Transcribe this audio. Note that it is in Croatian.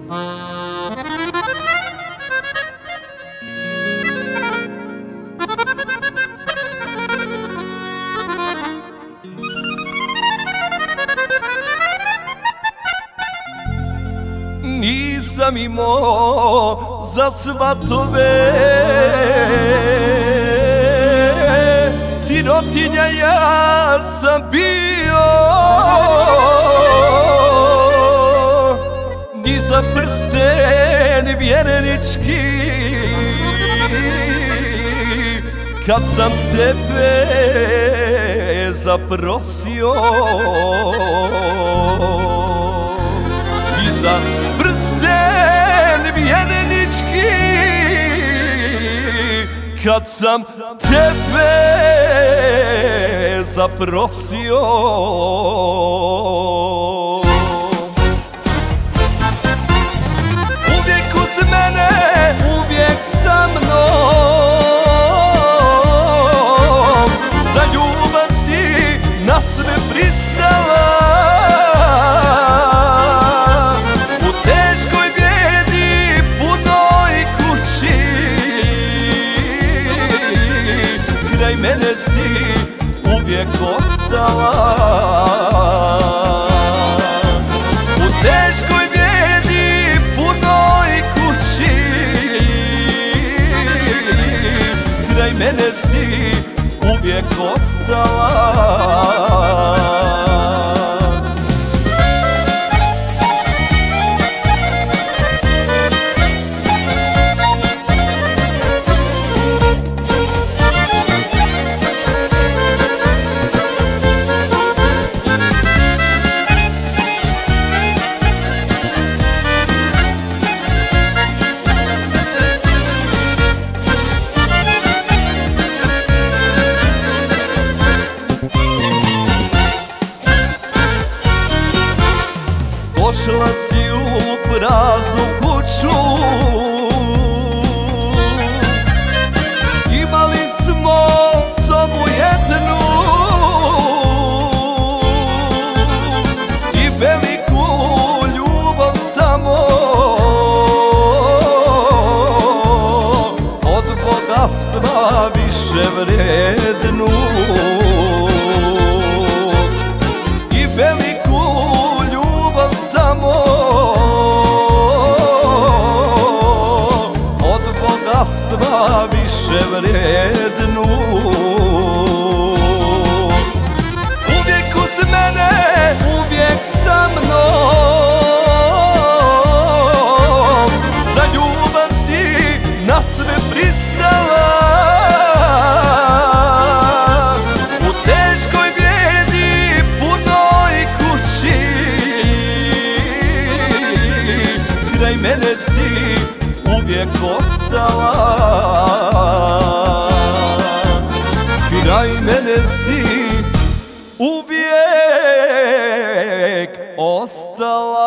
Nisam imao za svatove, sirotinja ja sam bio, ni za prsten vjernički, kad sam tebe zaprosio. Ni za prsten vjernički, kad sam tebe zaprosio. Uvijek uz mene, uvijek sa mnom, za ljubav si na sve pristala. U teškoj bijedi, punoj kući, kraj mene si uvijek ostala. U teškoj bijedi, punoj kući, kraj mene si uvijek ostala. Došla si u praznu kuću, imali smo sobu jednu i veliku ljubav samo, od bogatstva više vrednu. I veliku ljubav samo, od bogatstva više vrednu. Uvijek uz mene, uvijek sa mnom, za ljubav si na sve pristala. U teškoj bijedi, punoj kući, kraj mene si uvijek ostala. Kraj mene si uvijek ostala.